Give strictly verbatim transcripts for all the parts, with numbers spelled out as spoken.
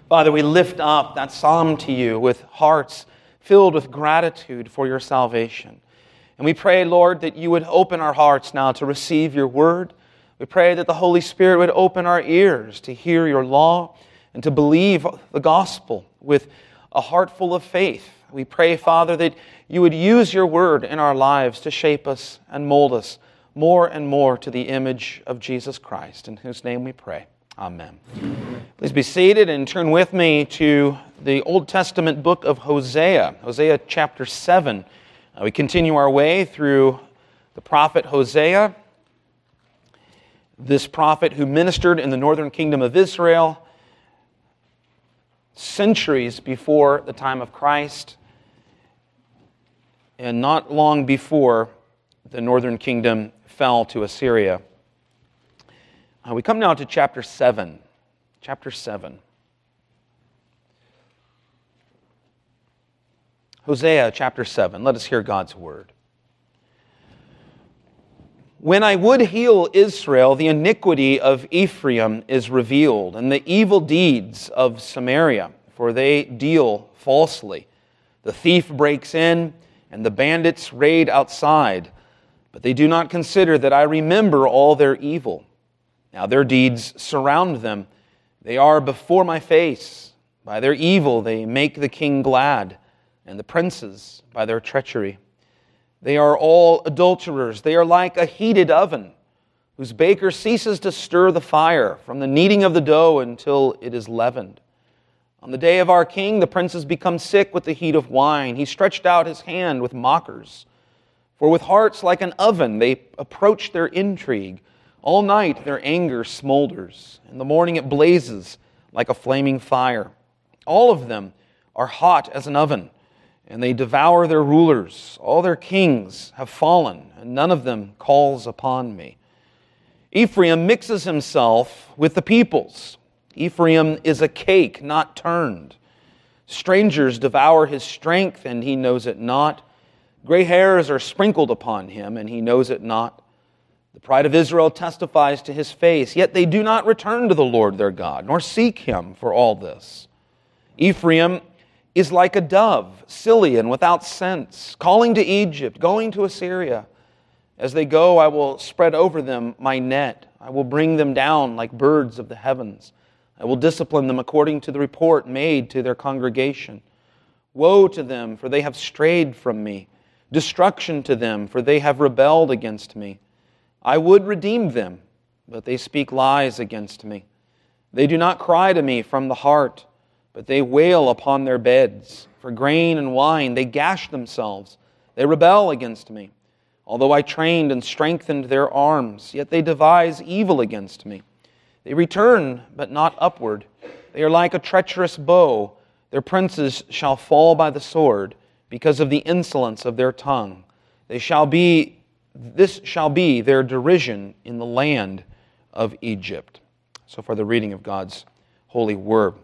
Father, we lift up that psalm to you with hearts filled with gratitude for your salvation. And we pray, Lord, that you would open our hearts now to receive your word. We pray that the Holy Spirit would open our ears to hear your law and to believe the gospel with a heart full of faith. We pray, Father, that you would use your word in our lives to shape us and mold us more and more to the image of Jesus Christ, in whose name we pray. Amen. Please be seated and turn with me to the Old Testament book of Hosea, Hosea chapter seven. Uh, we continue our way through the prophet Hosea, this prophet who ministered in the northern kingdom of Israel centuries before the time of Christ, and not long before the northern kingdom fell to Assyria. Uh, we come now to chapter seven. Chapter seven. Hosea chapter seven. Let us hear God's word. When I would heal Israel, the iniquity of Ephraim is revealed, and the evil deeds of Samaria, for they deal falsely. The thief breaks in, and the bandits raid outside, but they do not consider that I remember all their evil. Now their deeds surround them. They are before my face. By their evil they make the king glad, and the princes by their treachery. They are all adulterers. They are like a heated oven, whose baker ceases to stir the fire from the kneading of the dough until it is leavened. On the day of our king, the princes become sick with the heat of wine. He stretched out his hand with mockers. For with hearts like an oven they approach their intrigue. All night their anger smolders. In the morning it blazes like a flaming fire. All of them are hot as an oven, and they devour their rulers. All their kings have fallen, and none of them calls upon me. Ephraim mixes himself with the peoples. Ephraim is a cake not turned. Strangers devour his strength, and he knows it not. Gray hairs are sprinkled upon him, and he knows it not. The pride of Israel testifies to his face, yet they do not return to the Lord their God, nor seek him for all this. Ephraim is like a dove, silly and without sense, calling to Egypt, going to Assyria. As they go, I will spread over them my net. I will bring them down like birds of the heavens. I will discipline them according to the report made to their congregation. Woe to them, for they have strayed from me. Destruction to them, for they have rebelled against me. I would redeem them, but they speak lies against me. They do not cry to me from the heart, but they wail upon their beds. For grain and wine they gash themselves. They rebel against me. Although I trained and strengthened their arms, yet they devise evil against me. They return, but not upward. They are like a treacherous bow. Their princes shall fall by the sword, because of the insolence of their tongue. They shall be, this shall be their derision in the land of Egypt. So far the reading of God's holy word.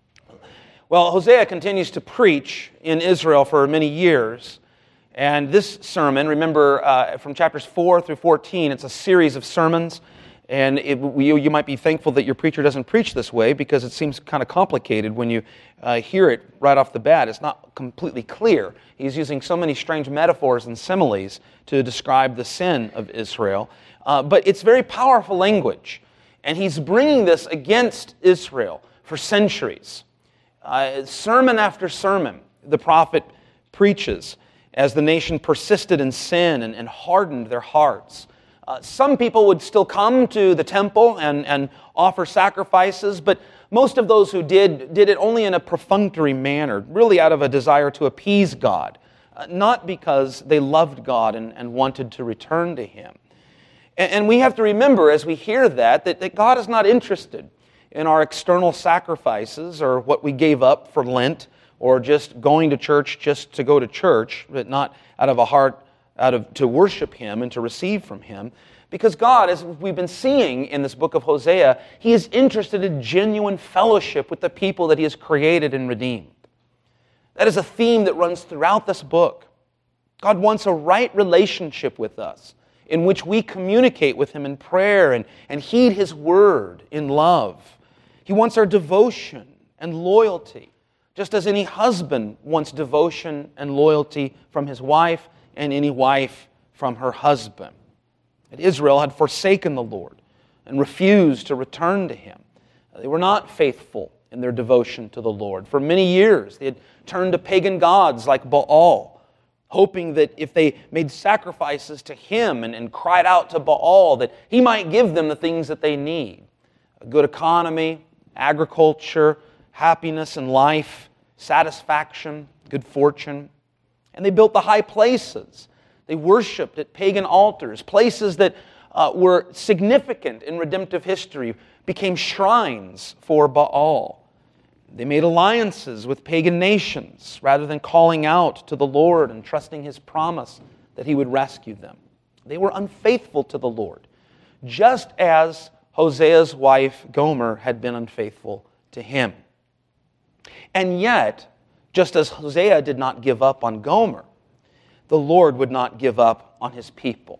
Well, Hosea continues to preach in Israel for many years. And this sermon, remember uh, from chapters four through fourteen, it's a series of sermons. And it, you, you might be thankful that your preacher doesn't preach this way, because it seems kind of complicated when you uh, hear it right off the bat. It's not completely clear. He's using so many strange metaphors and similes to describe the sin of Israel. Uh, but it's very powerful language. And he's bringing this against Israel for centuries. Uh, sermon after sermon, the prophet preaches as the nation persisted in sin and, and hardened their hearts. Uh, some people would still come to the temple and, and offer sacrifices, but most of those who did, did it only in a perfunctory manner, really out of a desire to appease God, uh, not because they loved God and, and wanted to return to Him. And, and we have to remember as we hear that, that, that God is not interested in our external sacrifices or what we gave up for Lent or just going to church just to go to church, but not out of a heart out of to worship Him and to receive from Him. Because God, as we've been seeing in this book of Hosea, He is interested in genuine fellowship with the people that He has created and redeemed. That is a theme that runs throughout this book. God wants a right relationship with us in which we communicate with Him in prayer and, and heed His word in love. He wants our devotion and loyalty, just as any husband wants devotion and loyalty from his wife, and any wife from her husband. But Israel had forsaken the Lord and refused to return to Him. They were not faithful in their devotion to the Lord. For many years, they had turned to pagan gods like Baal, hoping that if they made sacrifices to him and, and cried out to Baal, that he might give them the things that they need. A good economy, agriculture, happiness in life, satisfaction, good fortune. And they built the high places. They worshipped at pagan altars. Places that uh, were significant in redemptive history became shrines for Baal. They made alliances with pagan nations rather than calling out to the Lord and trusting His promise that He would rescue them. They were unfaithful to the Lord, just as Hosea's wife Gomer had been unfaithful to him. And yet, just as Hosea did not give up on Gomer, the Lord would not give up on His people.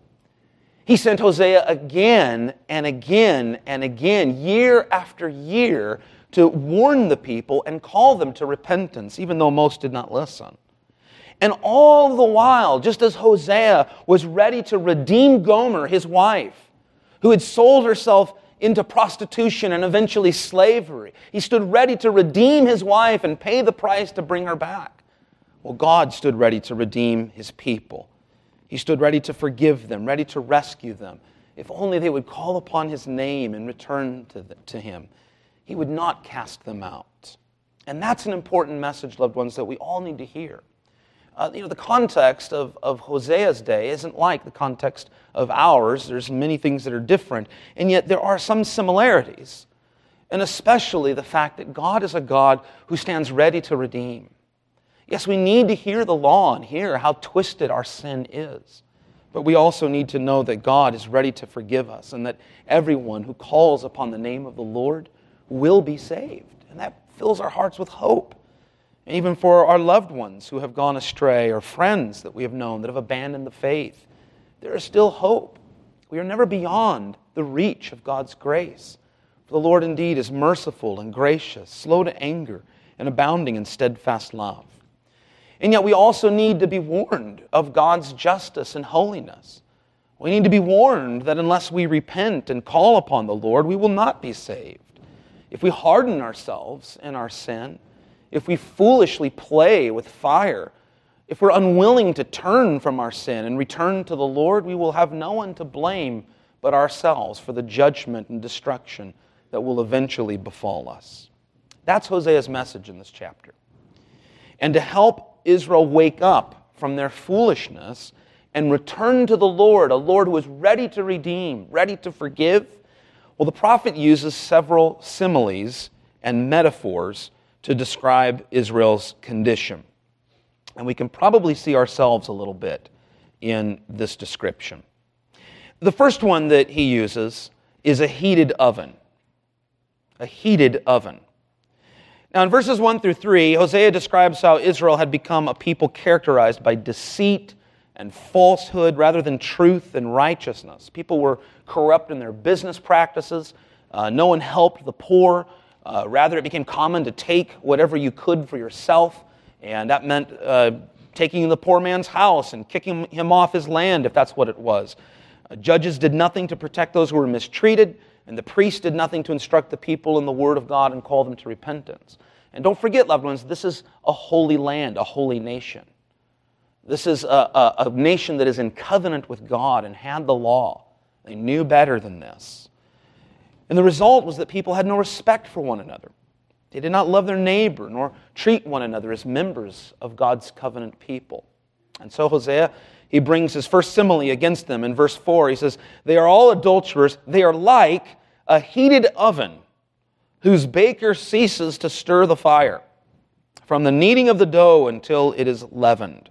He sent Hosea again and again and again, year after year, to warn the people and call them to repentance, even though most did not listen. And all the while, just as Hosea was ready to redeem Gomer, his wife, who had sold herself into prostitution and eventually slavery, he stood ready to redeem his wife and pay the price to bring her back. Well, God stood ready to redeem His people. He stood ready to forgive them, ready to rescue them. If only they would call upon His name and return to, the, to Him, He would not cast them out. And that's an important message, loved ones, that we all need to hear. Uh, you know, the context of, of Hosea's day isn't like the context of ours. There's many things that are different, and yet there are some similarities. And especially the fact that God is a God who stands ready to redeem. Yes, we need to hear the law and hear how twisted our sin is. But we also need to know that God is ready to forgive us, and that everyone who calls upon the name of the Lord will be saved. And that fills our hearts with hope. And even for our loved ones who have gone astray, or friends that we have known that have abandoned the faith, there is still hope. We are never beyond the reach of God's grace. For the Lord indeed is merciful and gracious, slow to anger, and abounding in steadfast love. And yet we also need to be warned of God's justice and holiness. We need to be warned that unless we repent and call upon the Lord, we will not be saved. If we harden ourselves in our sin, if we foolishly play with fire, if we're unwilling to turn from our sin and return to the Lord, we will have no one to blame but ourselves for the judgment and destruction that will eventually befall us. That's Hosea's message in this chapter. And to help Israel wake up from their foolishness and return to the Lord, a Lord who is ready to redeem, ready to forgive, well, the prophet uses several similes and metaphors to describe Israel's condition. And we can probably see ourselves a little bit in this description. The first one that he uses is a heated oven. A heated oven. Now in verses one through three, Hosea describes how Israel had become a people characterized by deceit and falsehood rather than truth and righteousness. People were corrupt in their business practices. Uh, no one helped the poor. Uh, rather, it became common to take whatever you could for yourself, and that meant uh, taking the poor man's house and kicking him off his land, if that's what it was. Uh, judges did nothing to protect those who were mistreated, and the priests did nothing to instruct the people in the Word of God and call them to repentance. And don't forget, loved ones, this is a holy land, a holy nation. This is a, a, a nation that is in covenant with God and had the law. They knew better than this. And the result was that people had no respect for one another. They did not love their neighbor nor treat one another as members of God's covenant people. And so Hosea, he brings his first simile against them in verse four. He says, "They are all adulterers. They are like a heated oven whose baker ceases to stir the fire from the kneading of the dough until it is leavened."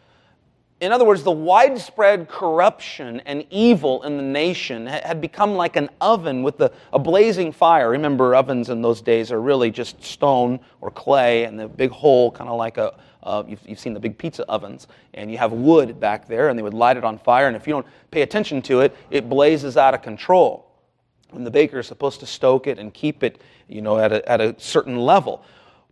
In other words, the widespread corruption and evil in the nation had become like an oven with a, a blazing fire. Remember, ovens in those days are really just stone or clay and the big hole, kind of like a, uh, you've, you've seen the big pizza ovens, and you have wood back there, and they would light it on fire, and if you don't pay attention to it, it blazes out of control. And the baker is supposed to stoke it and keep it, you know, at a, at a certain level.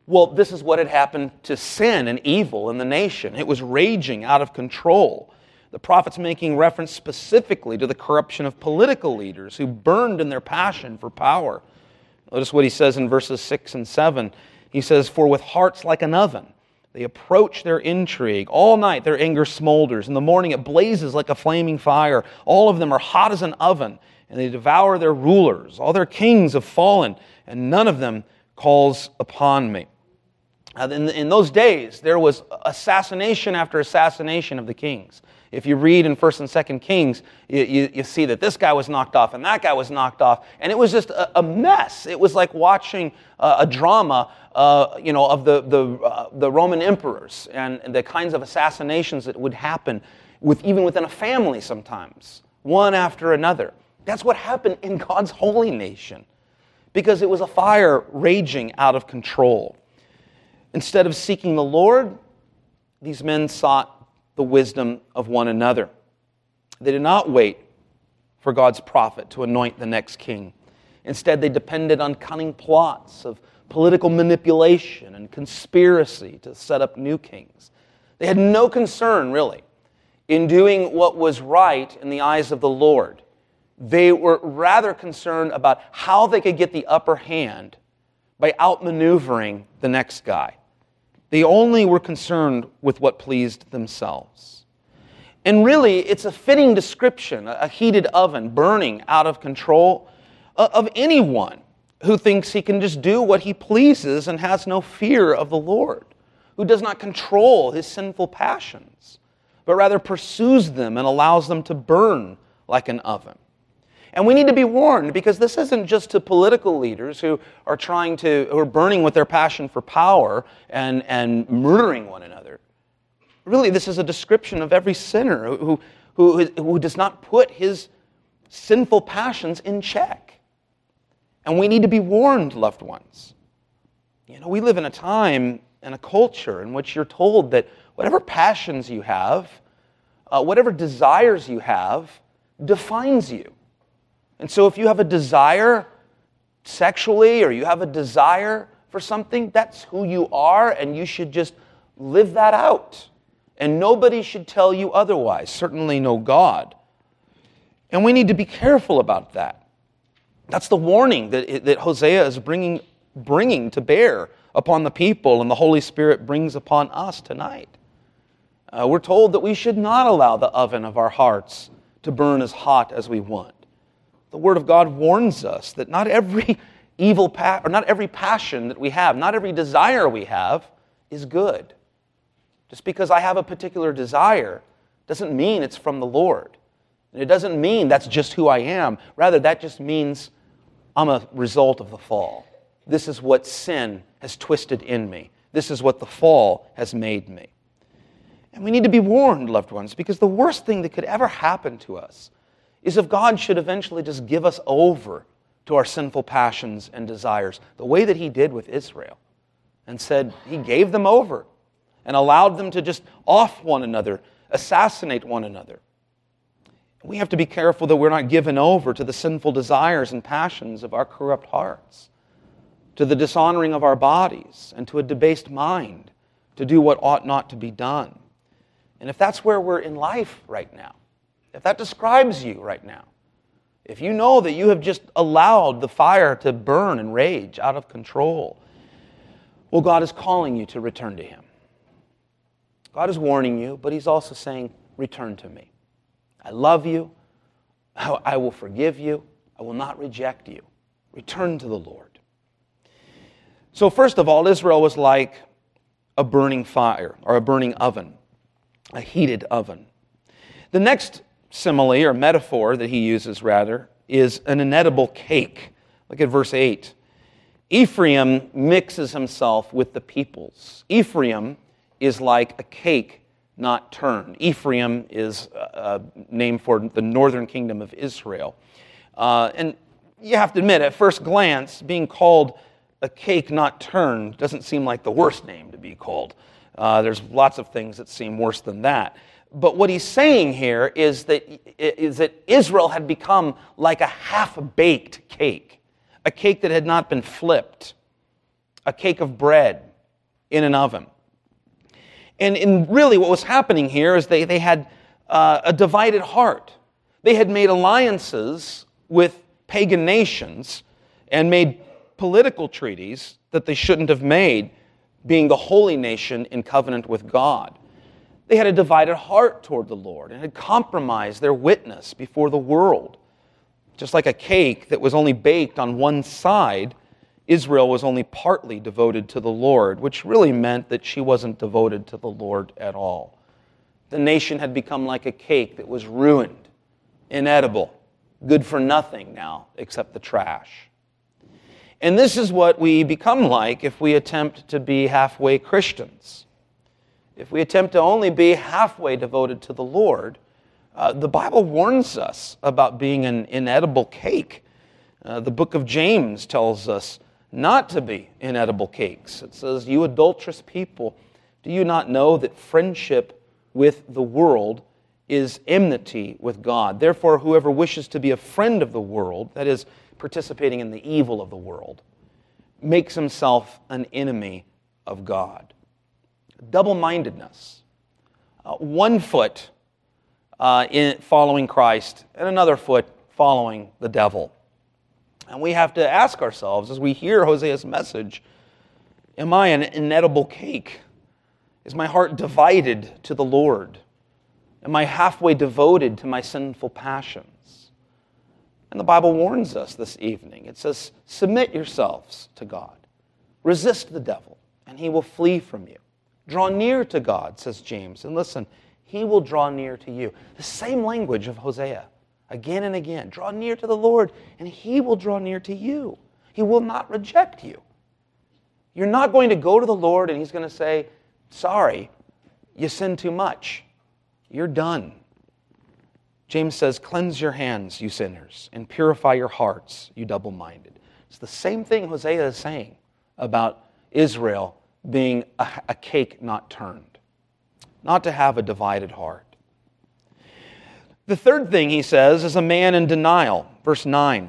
Well, this is what had happened to sin and evil in the nation. It was raging out of control. The prophet's making reference specifically to the corruption of political leaders who burned in their passion for power. Notice what he says in verses six and seven. He says, "For with hearts like an oven, they approach their intrigue. All night their anger smolders. In the morning it blazes like a flaming fire. All of them are hot as an oven, and they devour their rulers. All their kings have fallen, and none of them calls upon me." Uh, in, in those days, there was assassination after assassination of the kings. If you read in First and Second Kings, you, you, you see that this guy was knocked off and that guy was knocked off, and it was just a, a mess. It was like watching uh, a drama, uh, you know, of the the, uh, the Roman emperors and, and the kinds of assassinations that would happen with even within a family sometimes, one after another. That's what happened in God's holy nation, because it was a fire raging out of control. Instead of seeking the Lord, these men sought the wisdom of one another. They did not wait for God's prophet to anoint the next king. Instead, they depended on cunning plots of political manipulation and conspiracy to set up new kings. They had no concern, really, in doing what was right in the eyes of the Lord. They were rather concerned about how they could get the upper hand by outmaneuvering the next guy. They only were concerned with what pleased themselves. And really, it's a fitting description, a heated oven burning out of control, of anyone who thinks he can just do what he pleases and has no fear of the Lord, who does not control his sinful passions, but rather pursues them and allows them to burn like an oven. And we need to be warned, because this isn't just to political leaders who are trying to, who are burning with their passion for power and, and murdering one another. Really, this is a description of every sinner who, who, who does not put his sinful passions in check. And we need to be warned, loved ones. You know, we live in a time and a culture in which you're told that whatever passions you have, uh, whatever desires you have, defines you. And so if you have a desire sexually, or you have a desire for something, that's who you are, and you should just live that out. And nobody should tell you otherwise, certainly no God. And we need to be careful about that. That's the warning that, that Hosea is bringing, bringing to bear upon the people, and the Holy Spirit brings upon us tonight. Uh, we're told that we should not allow the oven of our hearts to burn as hot as we want. The Word of God warns us that not every evil pa- or not every passion that we have, not every desire we have is good. Just because I have a particular desire doesn't mean it's from the Lord. And it doesn't mean that's just who I am. Rather, that just means I'm a result of the fall. This is what sin has twisted in me. This is what the fall has made me. And we need to be warned, loved ones, because the worst thing that could ever happen to us is if God should eventually just give us over to our sinful passions and desires, the way that He did with Israel, and said He gave them over and allowed them to just off one another, assassinate one another. We have to be careful that we're not given over to the sinful desires and passions of our corrupt hearts, to the dishonoring of our bodies, and to a debased mind to do what ought not to be done. And if that's where we're in life right now, if that describes you right now, if you know that you have just allowed the fire to burn and rage out of control, well, God is calling you to return to Him. God is warning you, but He's also saying, return to me. I love you. I will forgive you. I will not reject you. Return to the Lord. So first of all, Israel was like a burning fire, or a burning oven, a heated oven. The next simile, or metaphor that he uses, rather, is an inedible cake. Look at verse eight. Ephraim mixes himself with the peoples. Ephraim is like a cake not turned. Ephraim is a name for the northern kingdom of Israel. Uh, and you have to admit, at first glance, being called a cake not turned doesn't seem like the worst name to be called. Uh, there's lots of things that seem worse than that. But what he's saying here is that, is that Israel had become like a half-baked cake, a cake that had not been flipped, a cake of bread in an oven. And, and really what was happening here is they, they had uh, a divided heart. They had made alliances with pagan nations and made political treaties that they shouldn't have made, being the holy nation in covenant with God. They had a divided heart toward the Lord and had compromised their witness before the world. Just like a cake that was only baked on one side, Israel was only partly devoted to the Lord, which really meant that she wasn't devoted to the Lord at all. The nation had become like a cake that was ruined, inedible, good for nothing now except the trash. And this is what we become like if we attempt to be halfway Christians. If we attempt to only be halfway devoted to the Lord, uh, the Bible warns us about being an inedible cake. Uh, the book of James tells us not to be inedible cakes. It says, "You adulterous people, do you not know that friendship with the world is enmity with God? Therefore, whoever wishes to be a friend of the world," that is, participating in the evil of the world, "makes himself an enemy of God." Double-mindedness. Uh, one foot uh, in following Christ and another foot following the devil. And we have to ask ourselves as we hear Hosea's message, am I an inedible cake? Is my heart divided to the Lord? Am I halfway devoted to my sinful passions? And the Bible warns us this evening. It says, submit yourselves to God. Resist the devil, and he will flee from you. Draw near to God, says James. And listen, he will draw near to you. The same language of Hosea, again and again. Draw near to the Lord, and he will draw near to you. He will not reject you. You're not going to go to the Lord, and he's going to say, sorry, you sinned too much. You're done. James says, cleanse your hands, you sinners, and purify your hearts, you double-minded. It's the same thing Hosea is saying about Israel being a, a cake not turned, not to have a divided heart. The third thing he says is a man in denial. Verse nine.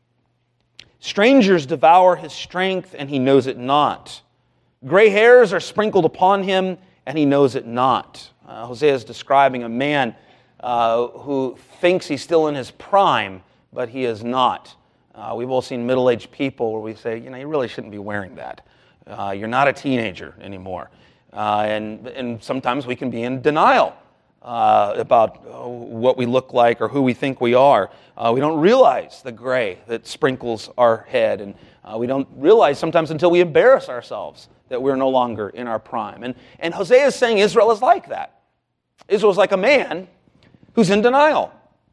Strangers devour his strength, and he knows it not. Gray hairs are sprinkled upon him, and he knows it not. Uh, Hosea is describing a man uh, who thinks he's still in his prime, but he is not. Uh, we've all seen middle-aged people where we say, you know, you really shouldn't be wearing that. Uh, you're not a teenager anymore. Uh, and, and sometimes we can be in denial uh, about uh, what we look like or who we think we are. Uh, we don't realize the gray that sprinkles our head. And uh, we don't realize sometimes until we embarrass ourselves that we're no longer in our prime. And, and Hosea is saying Israel is like that. Israel is like a man who's in denial.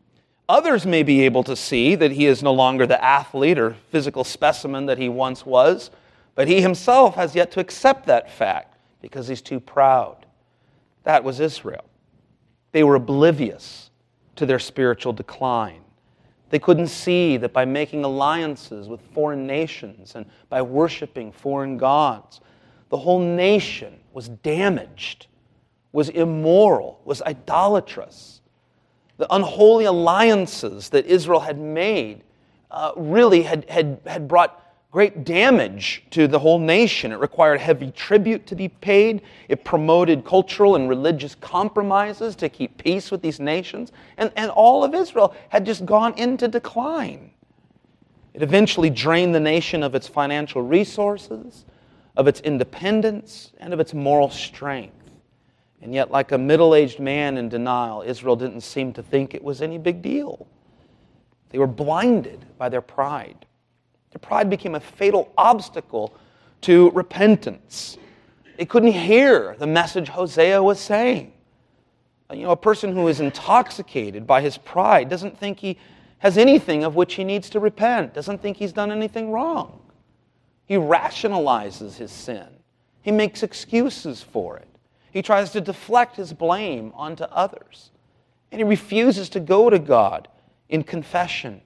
Others may be able to see that he is no longer the athlete or physical specimen that he once was, but he himself has yet to accept that fact because he's too proud. That was Israel. They were oblivious to their spiritual decline. They couldn't see that by making alliances with foreign nations and by worshiping foreign gods, the whole nation was damaged, was immoral, was idolatrous. The unholy alliances that Israel had made uh, really had, had, had brought great damage to the whole nation. It required heavy tribute to be paid. It promoted cultural and religious compromises to keep peace with these nations. And, and all of Israel had just gone into decline. It eventually drained the nation of its financial resources, of its independence, and of its moral strength. And yet, like a middle-aged man in denial, Israel didn't seem to think it was any big deal. They were blinded by their pride. Their pride became a fatal obstacle to repentance. They couldn't hear the message Hosea was saying. You know, a person who is intoxicated by his pride doesn't think he has anything of which he needs to repent, doesn't think he's done anything wrong. He rationalizes his sin. He makes excuses for it. He tries to deflect his blame onto others. And he refuses to go to God in confession,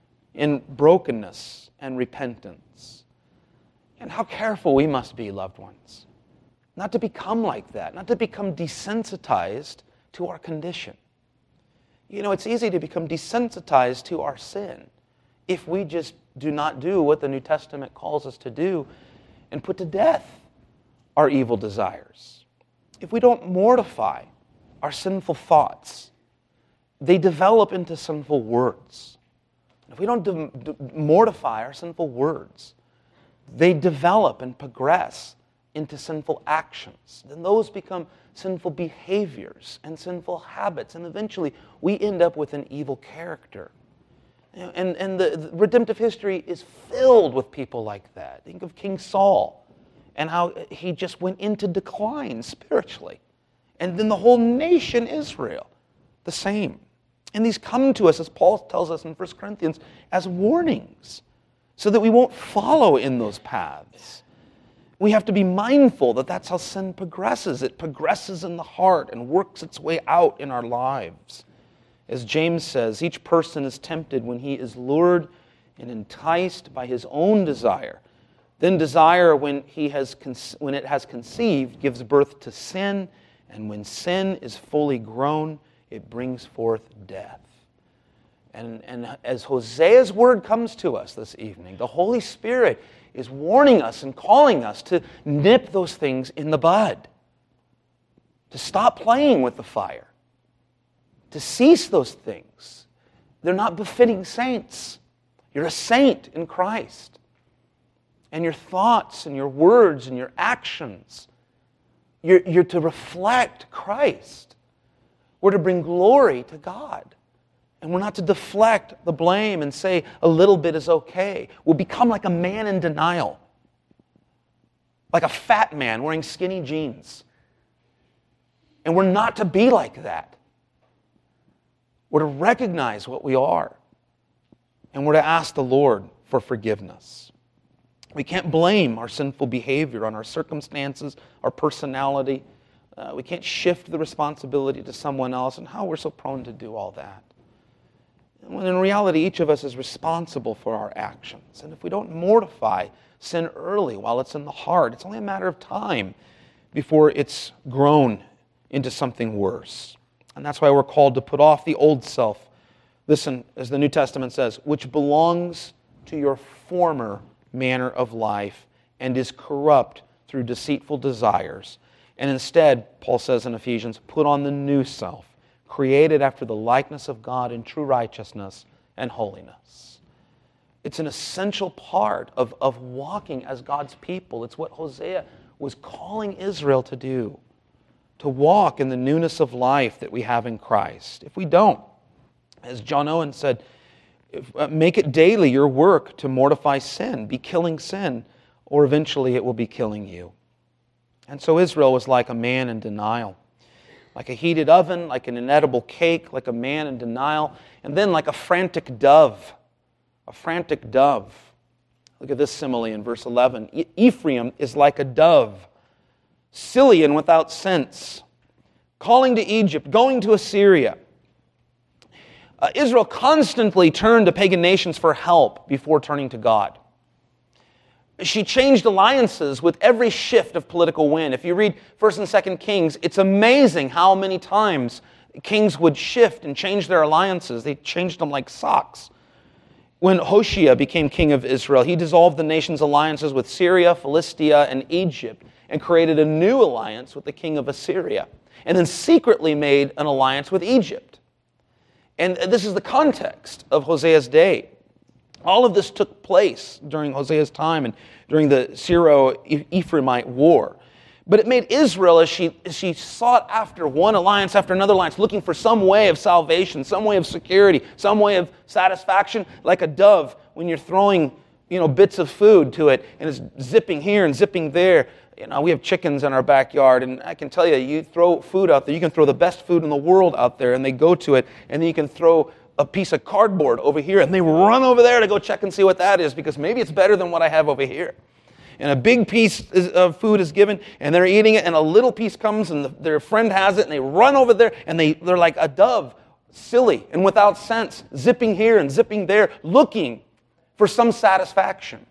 in brokenness, and repentance. And how careful we must be, loved ones, not to become like that, not to become desensitized to our condition. You know, it's easy to become desensitized to our sin if we just do not do what the New Testament calls us to do and put to death our evil desires, if we don't mortify our sinful thoughts, they develop into sinful words. If we don't de- de- mortify our sinful words, they develop and progress into sinful actions. Then those become sinful behaviors and sinful habits, and eventually we end up with an evil character. And, and the, the redemptive history is filled with people like that. Think of King Saul and how he just went into decline spiritually. And then the whole nation, Israel, the same. And these come to us, as Paul tells us in First Corinthians, as warnings, so that we won't follow in those paths. We have to be mindful that that's how sin progresses. It progresses in the heart and works its way out in our lives. As James says, each person is tempted when he is lured and enticed by his own desire. Then desire, when he has when it has conceived, gives birth to sin, and when sin is fully grown, it brings forth death. And, and as Hosea's word comes to us this evening, the Holy Spirit is warning us and calling us to nip those things in the bud, to stop playing with the fire, to cease those things. They're not befitting saints. You're a saint in Christ. And your thoughts and your words and your actions, you're, you're to reflect Christ. We're to bring glory to God. And we're not to deflect the blame and say a little bit is okay. We'll become like a man in denial. Like a fat man wearing skinny jeans. And we're not to be like that. We're to recognize what we are. And we're to ask the Lord for forgiveness. We can't blame our sinful behavior on our circumstances, our personality. Uh, we can't shift the responsibility to someone else, and how we're so prone to do all that. When in reality, each of us is responsible for our actions. And if we don't mortify sin early while it's in the heart, it's only a matter of time before it's grown into something worse. And that's why we're called to put off the old self. Listen, as the New Testament says, which belongs to your former manner of life and is corrupt through deceitful desires. And instead, Paul says in Ephesians, put on the new self, created after the likeness of God in true righteousness and holiness. It's an essential part of, of walking as God's people. It's what Hosea was calling Israel to do, to walk in the newness of life that we have in Christ. If we don't, as John Owen said, if, uh, make it daily your work to mortify sin, be killing sin, or eventually it will be killing you. And so Israel was like a man in denial. Like a heated oven, like an inedible cake, like a man in denial, and then like a frantic dove. A frantic dove. Look at this simile in verse eleven. E- Ephraim is like a dove, silly and without sense, calling to Egypt, going to Assyria. Uh, Israel constantly turned to pagan nations for help before turning to God. She changed alliances with every shift of political wind. If you read First and Second Kings, it's amazing how many times kings would shift and change their alliances. They changed them like socks. When Hoshea became king of Israel, he dissolved the nation's alliances with Syria, Philistia, and Egypt and created a new alliance with the king of Assyria, and then secretly made an alliance with Egypt. And this is the context of Hosea's day. All of this took place during Hosea's time and during the Syro-Ephraimite war. But it made Israel, as she, as she sought after one alliance after another alliance, looking for some way of salvation, some way of security, some way of satisfaction, like a dove when you're throwing, you know, bits of food to it and it's zipping here and zipping there. You know, we have chickens in our backyard, and I can tell you, you throw food out there, you can throw the best food in the world out there, and they go to it, and then you can throw a piece of cardboard over here, and they run over there to go check and see what that is, because maybe it's better than what I have over here. And a big piece of food is given, and they're eating it, and a little piece comes, and the, their friend has it, and they run over there, and they, they're like a dove, silly and without sense, zipping here and zipping there, looking for some satisfaction.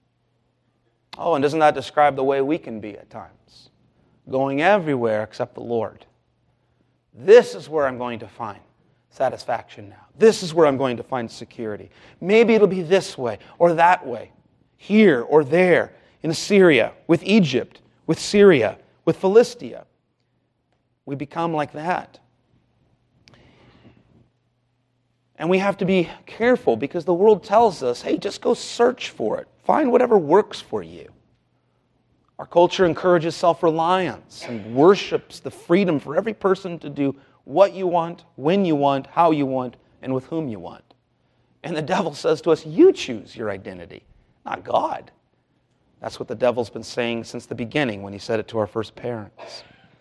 Oh, and doesn't that describe the way we can be at times? Going everywhere except the Lord. This is where I'm going to find satisfaction now. This is where I'm going to find security. Maybe it'll be this way or that way, here or there, in Assyria, with Egypt, with Syria, with Philistia. We become like that. And we have to be careful because the world tells us, hey, just go search for it. Find whatever works for you. Our culture encourages self-reliance and worships the freedom for every person to do what you want, when you want, how you want, and with whom you want. And the devil says to us, you choose your identity, not God. That's what the devil's been saying since the beginning when he said it to our first parents.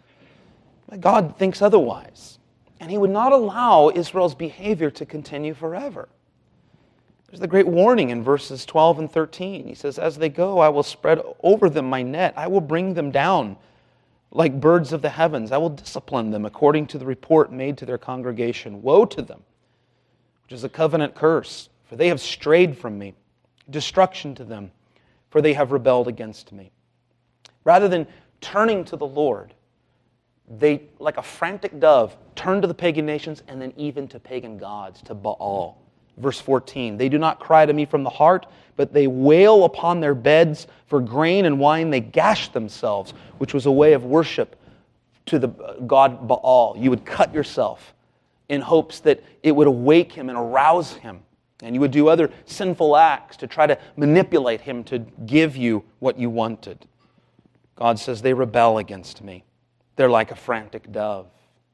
But God thinks otherwise. And he would not allow Israel's behavior to continue forever. There's the great warning in verses twelve and thirteen. He says, as they go, I will spread over them my net. I will bring them down like birds of the heavens. I will discipline them according to the report made to their congregation. Woe to them, which is a covenant curse, for they have strayed from me. Destruction to them, for they have rebelled against me. Rather than turning to the Lord, they, like a frantic dove, turn to the pagan nations and then even to pagan gods, to Baal. Verse fourteen, they do not cry to me from the heart, but they wail upon their beds for grain and wine. They gash themselves, which was a way of worship to the god Baal. You would cut yourself in hopes that it would awake him and arouse him. And you would do other sinful acts to try to manipulate him to give you what you wanted. God says they rebel against me. They're like a frantic dove.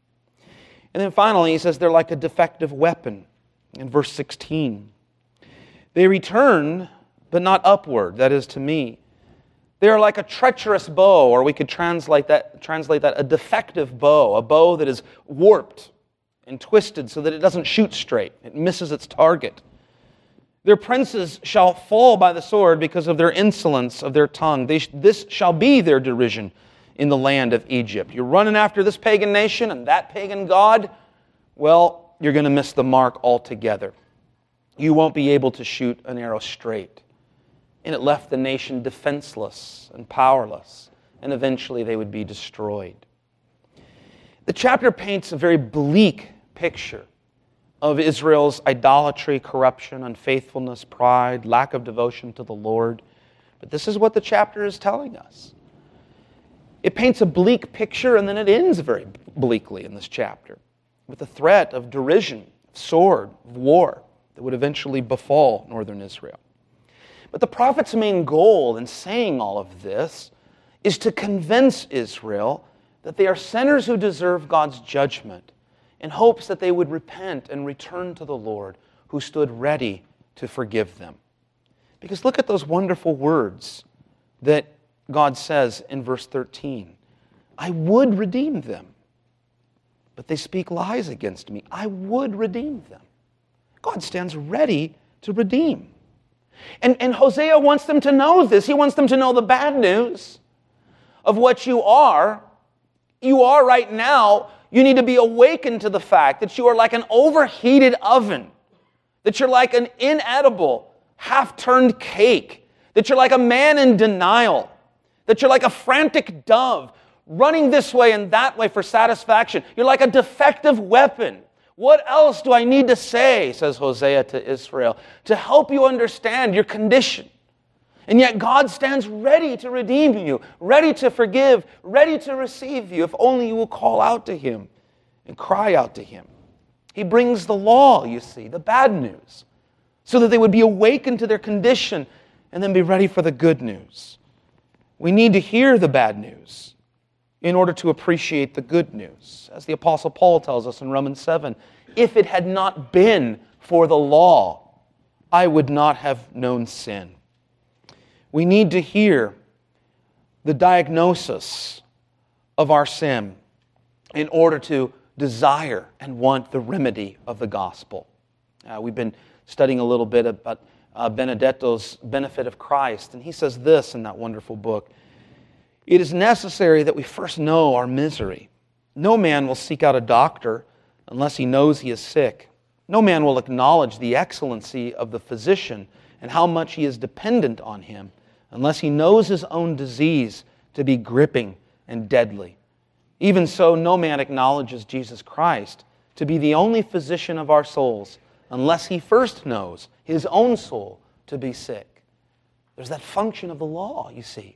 And then finally, he says they're like a defective weapon. In verse sixteen, they return, but not upward, that is to me. They are like a treacherous bow, or we could translate that, translate that a defective bow, a bow that is warped and twisted so that it doesn't shoot straight. It misses its target. Their princes shall fall by the sword because of their insolence of their tongue. They, this shall be their derision in the land of Egypt. You're running after this pagan nation and that pagan god, well, you're going to miss the mark altogether. You won't be able to shoot an arrow straight. And it left the nation defenseless and powerless, and eventually they would be destroyed. The chapter paints a very bleak picture of Israel's idolatry, corruption, unfaithfulness, pride, lack of devotion to the Lord. But this is what the chapter is telling us. It paints a bleak picture, and then it ends very bleakly in this chapter, with the threat of derision, of sword, of war that would eventually befall northern Israel. But the prophet's main goal in saying all of this is to convince Israel that they are sinners who deserve God's judgment, in hopes that they would repent and return to the Lord, who stood ready to forgive them. Because look at those wonderful words that God says in verse thirteen. I would redeem them, but they speak lies against me. I would redeem them. God stands ready to redeem. And, and Hosea wants them to know this. He wants them to know the bad news of what you are. You are right now, you need to be awakened to the fact that you are like an overheated oven, that you're like an inedible, half-turned cake, that you're like a man in denial, that you're like a frantic dove running this way and that way for satisfaction. You're like a defective weapon. What else do I need to say, says Hosea to Israel, to help you understand your condition? And yet God stands ready to redeem you, ready to forgive, ready to receive you, if only you will call out to Him and cry out to Him. He brings the law, you see, the bad news, so that they would be awakened to their condition and then be ready for the good news. We need to hear the bad news in order to appreciate the good news. As the Apostle Paul tells us in Romans seven, if it had not been for the law, I would not have known sin. We need to hear the diagnosis of our sin in order to desire and want the remedy of the gospel. Uh, we've been studying a little bit about uh, Benedetto's Benefit of Christ, and he says this in that wonderful book. It is necessary that we first know our misery. No man will seek out a doctor unless he knows he is sick. No man will acknowledge the excellency of the physician and how much he is dependent on him unless he knows his own disease to be gripping and deadly. Even so, no man acknowledges Jesus Christ to be the only physician of our souls unless he first knows his own soul to be sick. There's that function of the law, you see,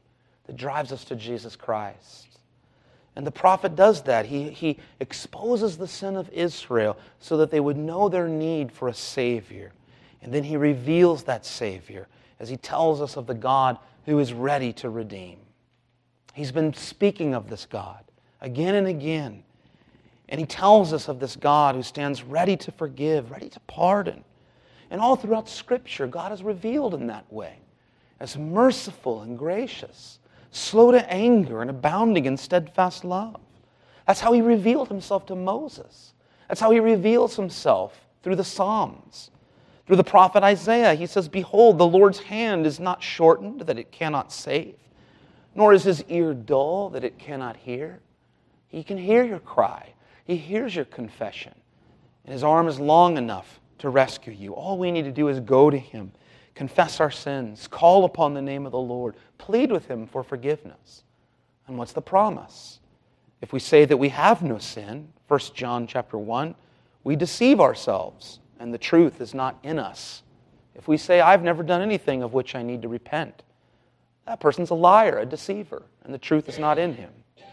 that drives us to Jesus Christ. And the prophet does that. He, he exposes the sin of Israel so that they would know their need for a Savior. And then he reveals that Savior as he tells us of the God who is ready to redeem. He's been speaking of this God again and again. And he tells us of this God who stands ready to forgive, ready to pardon. And all throughout Scripture, God is revealed in that way, as merciful and gracious, slow to anger and abounding in steadfast love. That's how he revealed himself to Moses. That's how he reveals himself through the Psalms. Through the prophet Isaiah, he says, "Behold, the Lord's hand is not shortened, that it cannot save, nor is his ear dull, that it cannot hear. He can hear your cry. He hears your confession. And his arm is long enough to rescue you." All we need to do is go to him, confess our sins, call upon the name of the Lord, plead with him for forgiveness. And what's the promise? If we say that we have no sin, First John chapter one, we deceive ourselves, and the truth is not in us. If we say, "I've never done anything of which I need to repent," that person's a liar, a deceiver, and the truth is not in him.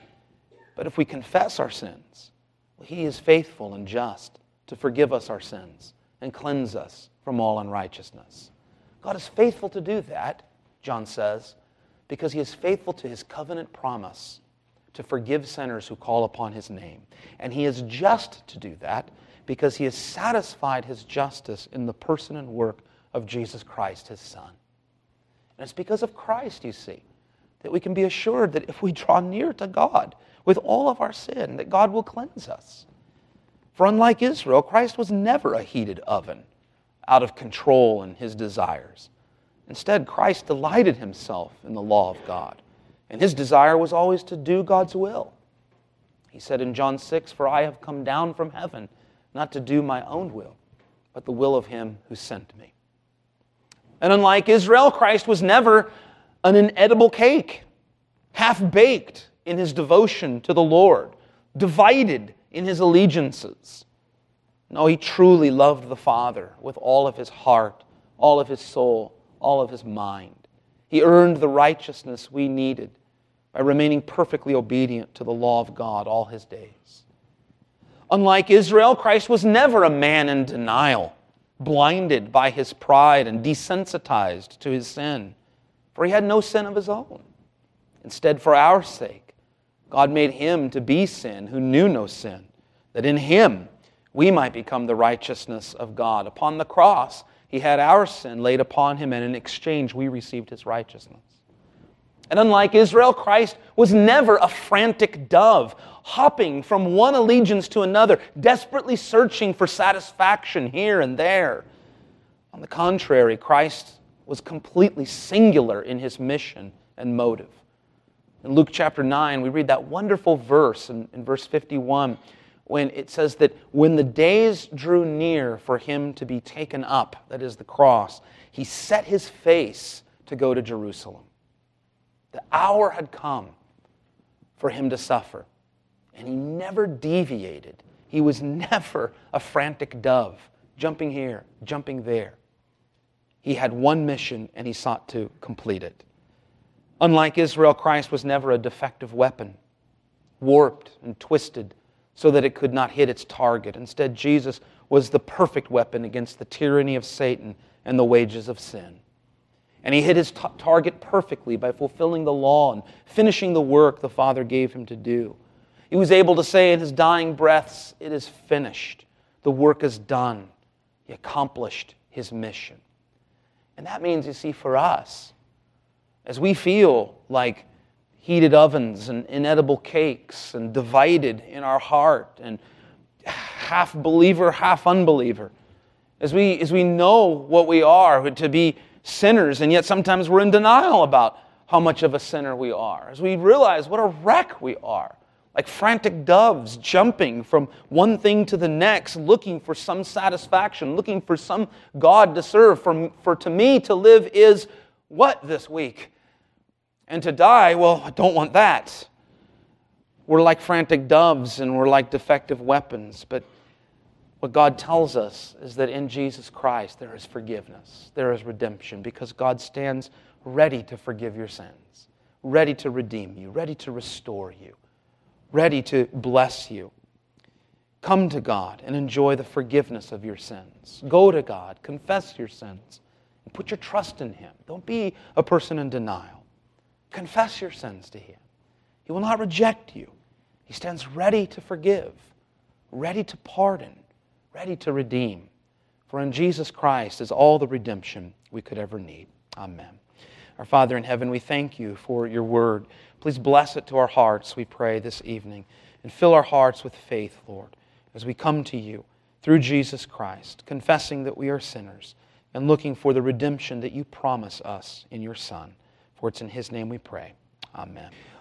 But if we confess our sins, well, he is faithful and just to forgive us our sins and cleanse us from all unrighteousness. God is faithful to do that, John says, because he is faithful to his covenant promise to forgive sinners who call upon his name. And he is just to do that because he has satisfied his justice in the person and work of Jesus Christ, his Son. And it's because of Christ, you see, that we can be assured that if we draw near to God with all of our sin, that God will cleanse us. For unlike Israel, Christ was never a heated oven, out of control in his desires. Instead, Christ delighted himself in the law of God, and his desire was always to do God's will. He said in John six, "For I have come down from heaven, not to do my own will, but the will of him who sent me." And unlike Israel, Christ was never an inedible cake, half-baked in his devotion to the Lord, divided in his allegiances. No, he truly loved the Father with all of his heart, all of his soul, all of his mind. He earned the righteousness we needed by remaining perfectly obedient to the law of God all his days. Unlike Israel, Christ was never a man in denial, blinded by his pride and desensitized to his sin, for he had no sin of his own. Instead, for our sake, God made him to be sin who knew no sin, that in him we might become the righteousness of God. Upon the cross, he had our sin laid upon him, and in exchange we received his righteousness. And unlike Israel, Christ was never a frantic dove, hopping from one allegiance to another, desperately searching for satisfaction here and there. On the contrary, Christ was completely singular in his mission and motive. In Luke chapter nine, we read that wonderful verse in, in verse fifty-one, when it says that when the days drew near for him to be taken up, that is the cross, he set his face to go to Jerusalem. The hour had come for him to suffer, and he never deviated. He was never a frantic dove, jumping here, jumping there. He had one mission, and he sought to complete it. Unlike Israel, Christ was never a defective weapon, warped and twisted so that it could not hit its target. Instead, Jesus was the perfect weapon against the tyranny of Satan and the wages of sin. And he hit his t- target perfectly by fulfilling the law and finishing the work the Father gave him to do. He was able to say in his dying breaths, "It is finished. The work is done." He accomplished his mission. And that means, you see, for us, as we feel like heated ovens and inedible cakes and divided in our heart and half believer, half unbeliever, as we, as we know what we are to be sinners, and yet sometimes we're in denial about how much of a sinner we are, as we realize what a wreck we are, like frantic doves jumping from one thing to the next, looking for some satisfaction, looking for some God to serve. For, for to me to live is what this week? And to die, well, I don't want that. We're like frantic doves and we're like defective weapons. But what God tells us is that in Jesus Christ there is forgiveness, there is redemption, because God stands ready to forgive your sins, ready to redeem you, ready to restore you, ready to bless you. Come to God and enjoy the forgiveness of your sins. Go to God, confess your sins, and put your trust in Him. Don't be a person in denial. Confess your sins to Him. He will not reject you. He stands ready to forgive, ready to pardon, ready to redeem. For in Jesus Christ is all the redemption we could ever need. Amen. Our Father in heaven, we thank you for your word. Please bless it to our hearts, we pray, this evening. And fill our hearts with faith, Lord, as we come to you through Jesus Christ, confessing that we are sinners and looking for the redemption that you promise us in your Son. For it's in His name we pray. Amen.